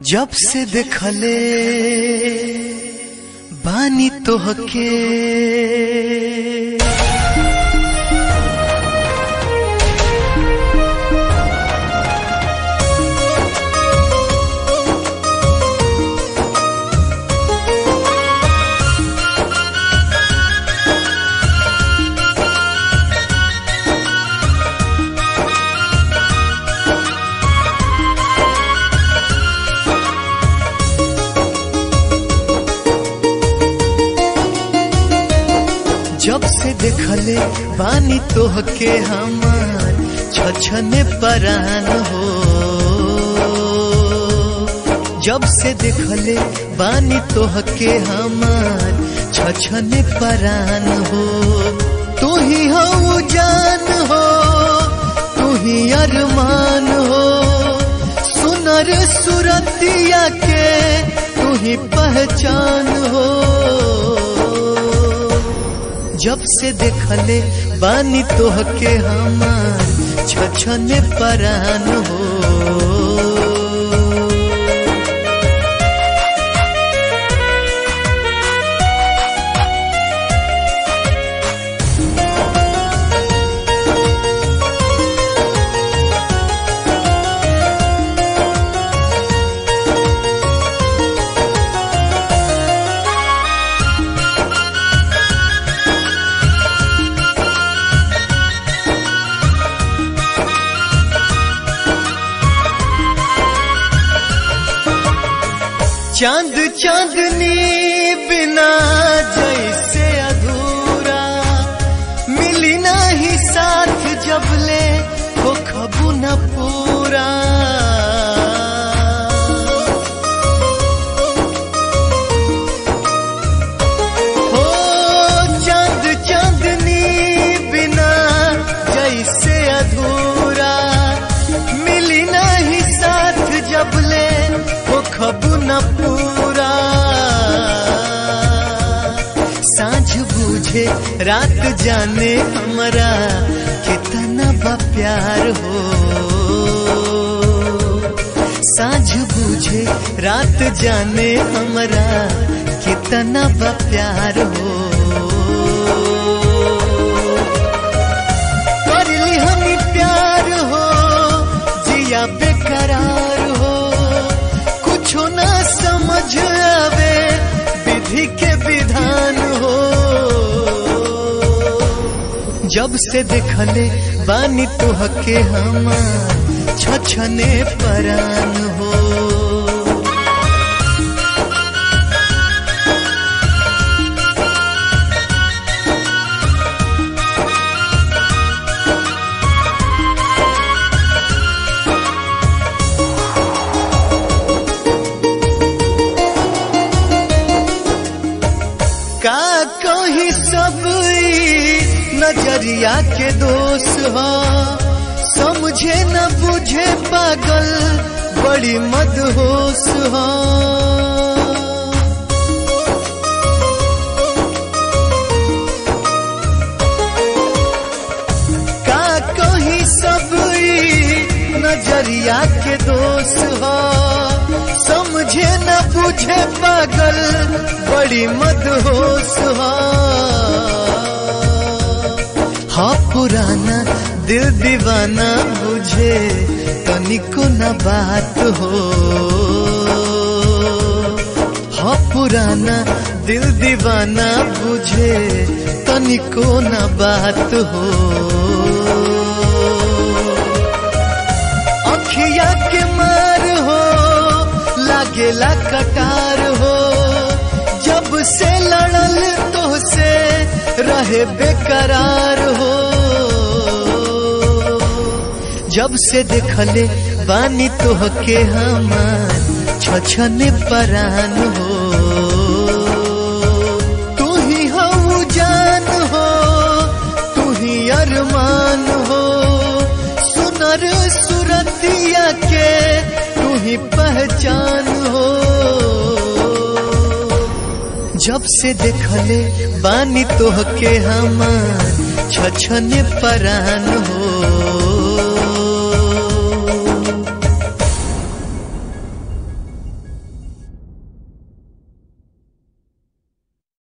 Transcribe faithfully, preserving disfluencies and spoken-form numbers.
जब से देखले बानी तोहके जब से देखले बानी तोहके हमार छछने परान हो। जब से देखले बानी तोहके हमार छछने परान हो। तू ही हो जान हो, तू ही अरमान हो, सुनर सुरतिया के तू ही पहचान हो। जब से देखले बानी तोहके हमार छछने परान हो। चांद चांदनी बिना जैसे अधूरा, मिली नहीं साथ जबले हो खबू न पूरा। हो चांद चांदनी बिना जैसे अधूरा, मिली नहीं साथ जबले हो खबू न पूरा। सांझ बूझे रात जाने हमरा कितना बा प्यार हो। सांझ बूझे रात जाने हमरा कितना बा प्यार हो। कर ली हमी प्यार हो, जिया बेकरार हो, कुछो ना समझ आवे विधि के विधान हो। जब से देखले बानी तोहके हमार छछने परान हो। का कही सब नजरिया के दोष हो, समझे न बुझे पागल बड़ी मदहोश हो। का कही सब नजरिया के दोष हो, समझे न बुझे पागल बड़ी मदहोश हो। हाँ पुराना दिल दीवाना बुझे तनिको न बात हो। हाँ पुराना दिल दीवाना बुझे तनिको न बात हो। अखिया के मार हो, लागेला कटार हो, जब से लड़ल तो से रहे बेकरार हो। जब से देखले बानी तोहके हमार छछने परान हो। तू ही हो जान हो, तू ही अरमान हो, सुनर सुरतिया के तू ही पहचान हो। जब से देखले बानी तोहके हमार छछने परान हो।